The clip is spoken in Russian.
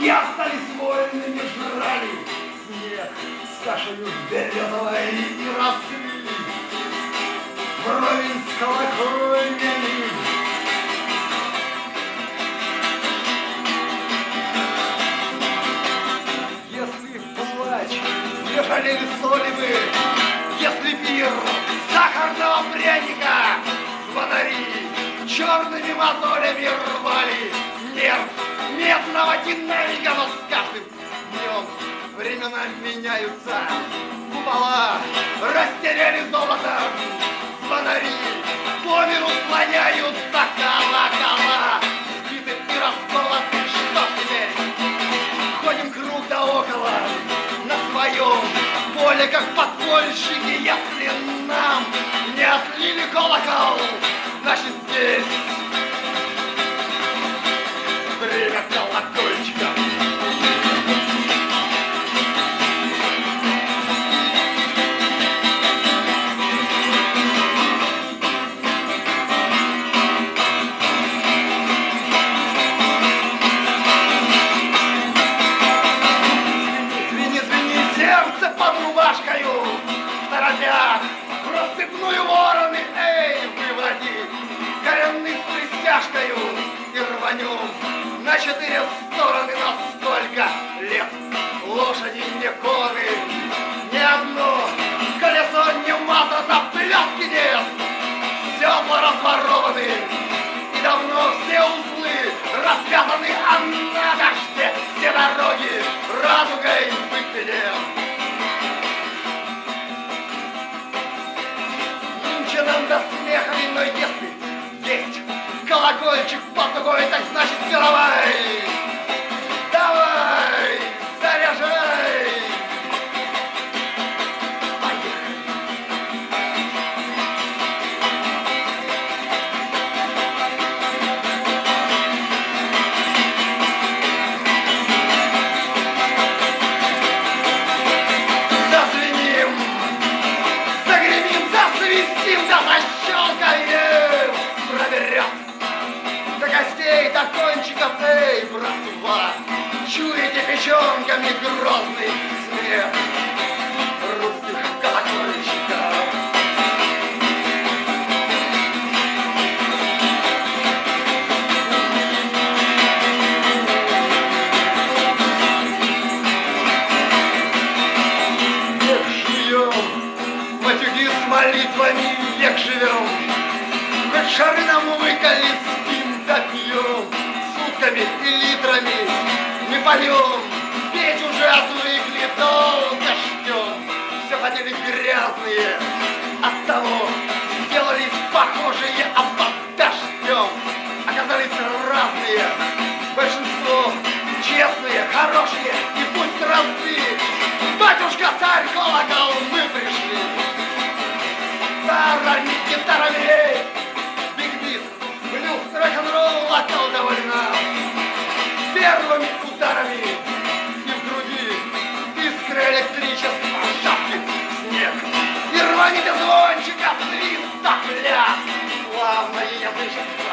остались вольными, жрали снег с кашею березовой и росли. Вровень с колокольнями. Если плач не жалели соли вы, если пир сахарного пряника, звонари черными мозолями рвали нерв медного динамика, но с каждым днем времена меняются. Купола растеряли золото, звонари по миру слоняются, колокола сбиты и расколоты. Что теперь? Ходим круг да около на своем поле, как подпольщики. Если нам не отлили колокол, значит здесь время колокольчика. Торопят рассыпную вороны, эй, выводи коренных с пристяжкою и рванем на 4 стороны. На сколько лет лошади не коны, ни одно колесо не мазано, пляски нет, седла разворованы, и давно все узлы развязаны, а на дожде все дороги радугой выпилен. Нам до смеха, но если есть колокольчик под ногой, так значит давай, давай, заряжай. Поехали. Зазвеним, загремим, засвистим, да защелкаем, проверят до костей, до кончиков, эй, братва, чуете печенками грозный смех русских колокольчиков. Век живем, матюги с молитвами, век живем, хоть шары нам выколи, спим да пьем, сутками и литрами не поем, петь уже отвыкли, долго ждем. Все хотели грязные, оттого сделались похожие, а под дождем оказались разные. Большинство честные, хорошие, и пусть разды. Батюшка, царь, колокол, мы пришли. Старыми гитарами, биг-бит, блюз, рок-н-ролл околдовали нас. Первыми ударами и в груди искры электричества, шапки, снег. И рваните звончика, свист, так пляс, славное язычество.